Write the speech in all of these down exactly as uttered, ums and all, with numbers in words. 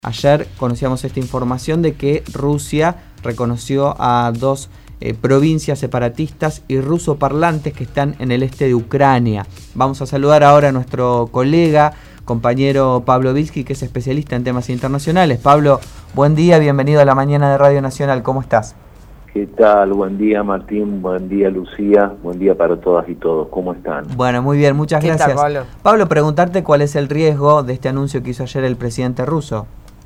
Ayer conocíamos esta información de que Rusia reconoció a dos eh, provincias separatistas y rusoparlantes que están en el este de Ucrania. Vamos a saludar ahora a nuestro colega, compañero Pablo Vilsky, que es especialista en temas internacionales. Pablo, buen día, bienvenido a la mañana de Radio Nacional, ¿cómo estás? ¿Qué tal? Buen día, Martín, buen día, Lucía, buen día para todas y todos, ¿cómo están? Bueno, muy bien, muchas gracias. ¿Qué tal, Pablo? Pablo, preguntarte cuál es el riesgo de este anuncio que hizo ayer el presidente ruso.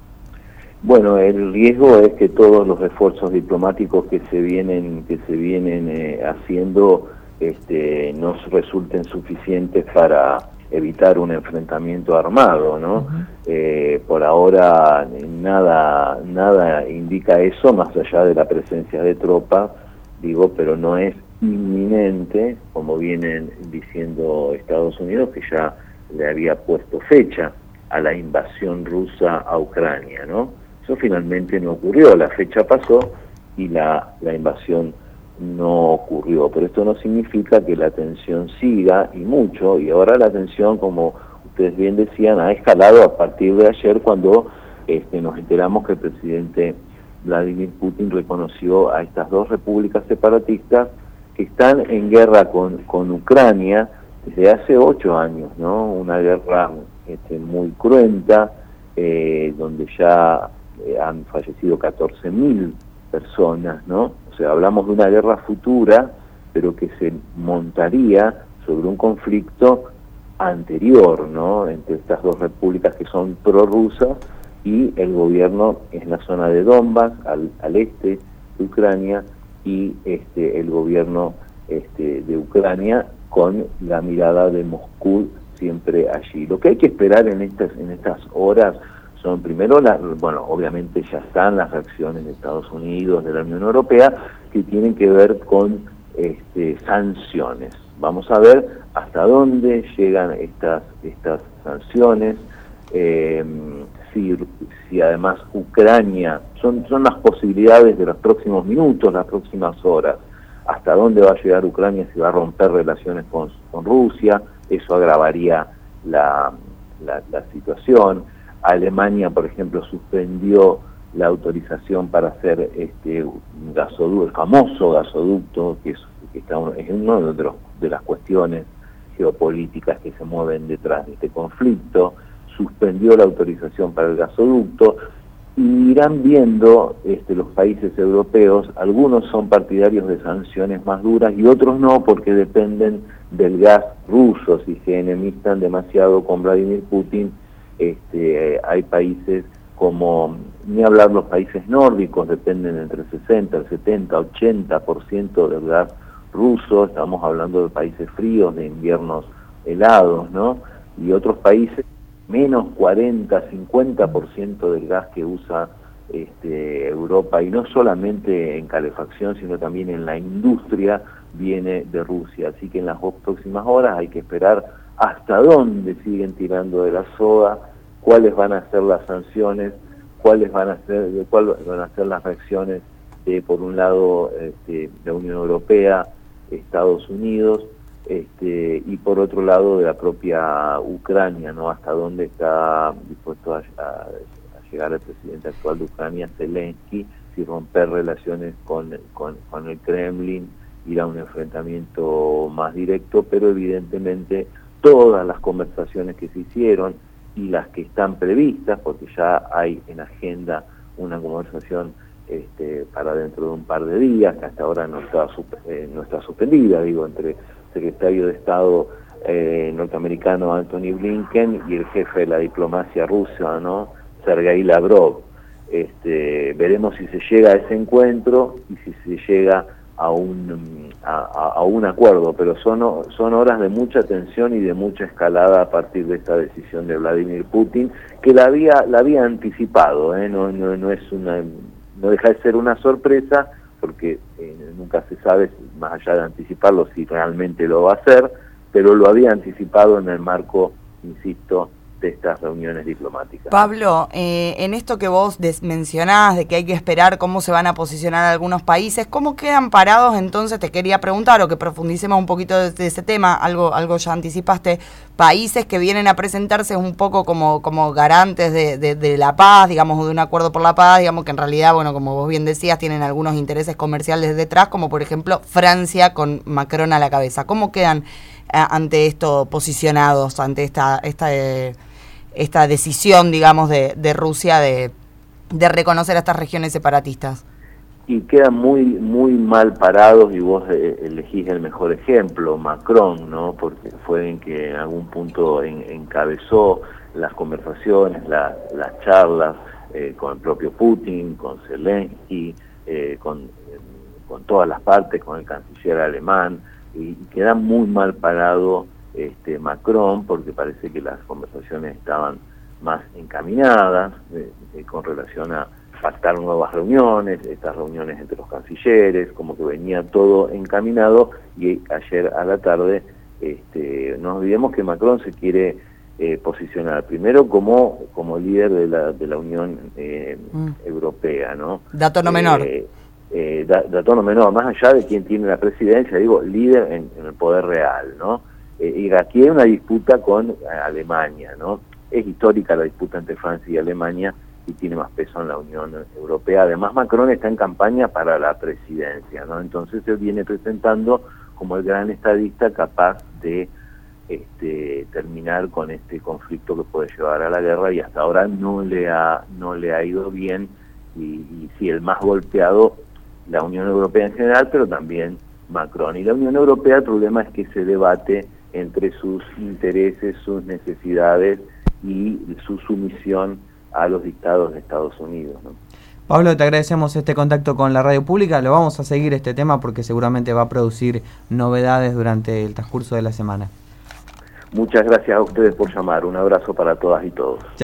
Bueno, el riesgo es que todos los esfuerzos diplomáticos que se vienen que se vienen eh, haciendo este, no resulten suficientes para evitar un enfrentamiento armado, ¿no? Uh-huh. eh, por ahora nada nada indica eso, más allá de la presencia de tropas, digo, pero no es inminente, como vienen diciendo Estados Unidos, que ya le había puesto fecha a la invasión rusa a Ucrania, ¿no? Eso finalmente no ocurrió, la fecha pasó y la, la invasión no ocurrió, pero esto no significa que la tensión siga, y mucho, y ahora la tensión, como ustedes bien decían, ha escalado a partir de ayer, cuando este, nos enteramos que el presidente Vladimir Putin reconoció a estas dos repúblicas separatistas que están en guerra con, con Ucrania desde hace ocho años, ¿no? Una guerra este, muy cruenta, eh, donde ya Eh, han fallecido catorce mil personas, ¿no? O sea, hablamos de una guerra futura, pero que se montaría sobre un conflicto anterior, ¿no? Entre estas dos repúblicas que son prorrusas y el gobierno en la zona de Donbass, al, al este de Ucrania, y este el gobierno este, de Ucrania con la mirada de Moscú siempre allí. Lo que hay que esperar en estas, en estas horas son primero, la, bueno, obviamente ya están las reacciones de Estados Unidos, de la Unión Europea, que tienen que ver con este, sanciones. Vamos a ver hasta dónde llegan estas, estas sanciones, eh, si, si además Ucrania, son, son las posibilidades de los próximos minutos, las próximas horas, hasta dónde va a llegar Ucrania, si va a romper relaciones con, con Rusia, eso agravaría la, la, la situación. Alemania, por ejemplo, suspendió la autorización para hacer este gasoducto, el famoso gasoducto, que es, que está, es una de, los, de las cuestiones geopolíticas que se mueven detrás de este conflicto. Suspendió la autorización para el gasoducto, y irán viendo este, los países europeos. Algunos son partidarios de sanciones más duras y otros no, porque dependen del gas ruso. Si se enemistan demasiado con Vladimir Putin, Este, hay países como, ni hablar los países nórdicos, dependen entre el sesenta, el setenta, ochenta por ciento del gas ruso. Estamos hablando de países fríos, de inviernos helados, ¿no? Y otros países, menos cuarenta, cincuenta por ciento del gas que usa este, Europa, y no solamente en calefacción, sino también en la industria, viene de Rusia. Así que en las próximas horas hay que esperar hasta dónde siguen tirando de la soga, cuáles van a ser las sanciones, cuáles van a ser, cuáles van a ser las reacciones de, por un lado, este, la Unión Europea, Estados Unidos, este, y por otro lado de la propia Ucrania, ¿no? Hasta dónde está dispuesto a, a, a llegar el presidente actual de Ucrania, Zelensky, si romper relaciones con, con, con el Kremlin, ir a un enfrentamiento más directo, pero evidentemente todas las conversaciones que se hicieron y las que están previstas, porque ya hay en agenda una conversación este, para dentro de un par de días, que hasta ahora no está, eh, no está suspendida, digo, entre el secretario de Estado eh, norteamericano Antony Blinken y el jefe de la diplomacia rusa, ¿no? Sergei Lavrov. Este, veremos si se llega a ese encuentro y si se llega a un a, a un acuerdo, pero son son horas de mucha tensión y de mucha escalada a partir de esta decisión de Vladimir Putin, que la había la había anticipado, ¿eh? no, no no es una no deja de ser una sorpresa, porque eh, nunca se sabe, más allá de anticiparlo, si realmente lo va a hacer, pero lo había anticipado en el marco, insisto, de estas reuniones diplomáticas. Pablo, eh, en esto que vos mencionás de que hay que esperar cómo se van a posicionar algunos países, ¿cómo quedan parados entonces? Te quería preguntar, o que profundicemos un poquito de, de ese tema, algo, algo ya anticipaste, países que vienen a presentarse un poco como, como garantes de, de, de la paz, digamos, de un acuerdo por la paz, digamos que en realidad, bueno, como vos bien decías, tienen algunos intereses comerciales detrás, como por ejemplo Francia con Macron a la cabeza. ¿Cómo quedan ante esto posicionados, ante esta esta eh, esta decisión, digamos, de, de Rusia de, de reconocer a estas regiones separatistas? Y quedan muy muy mal parados, y vos eh, elegís el mejor ejemplo, Macron, ¿no? Porque fue en que en algún punto en, encabezó las conversaciones, la, las charlas eh, con el propio Putin, con Zelensky, eh, con, eh, con todas las partes, con el canciller alemán, y queda muy mal parado este Macron, porque parece que las conversaciones estaban más encaminadas eh, eh, con relación a pactar nuevas reuniones, estas reuniones entre los cancilleres, como que venía todo encaminado, y ayer a la tarde este, no olvidemos que Macron se quiere eh, posicionar primero como como líder de la, de la Unión eh, mm. Europea, ¿no? Dato no menor. Eh, Eh, da, dato no menor, más allá de quién tiene la presidencia, digo, líder en, en el poder real, ¿no? Eh, y aquí hay una disputa con eh, Alemania, ¿no? Es histórica la disputa entre Francia y Alemania y tiene más peso en la Unión Europea. Además, Macron está en campaña para la presidencia, ¿no? Entonces se viene presentando como el gran estadista capaz de este, terminar con este conflicto que puede llevar a la guerra, y hasta ahora no le ha, no le ha ido bien, y, y sí, el más golpeado la Unión Europea en general, pero también Macron. Y la Unión Europea, el problema es que se debate entre sus intereses, sus necesidades y su sumisión a los dictados de Estados Unidos, ¿no? Pablo, te agradecemos este contacto con la radio pública. Lo vamos a seguir este tema porque seguramente va a producir novedades durante el transcurso de la semana. Muchas gracias a ustedes por llamar. Un abrazo para todas y todos.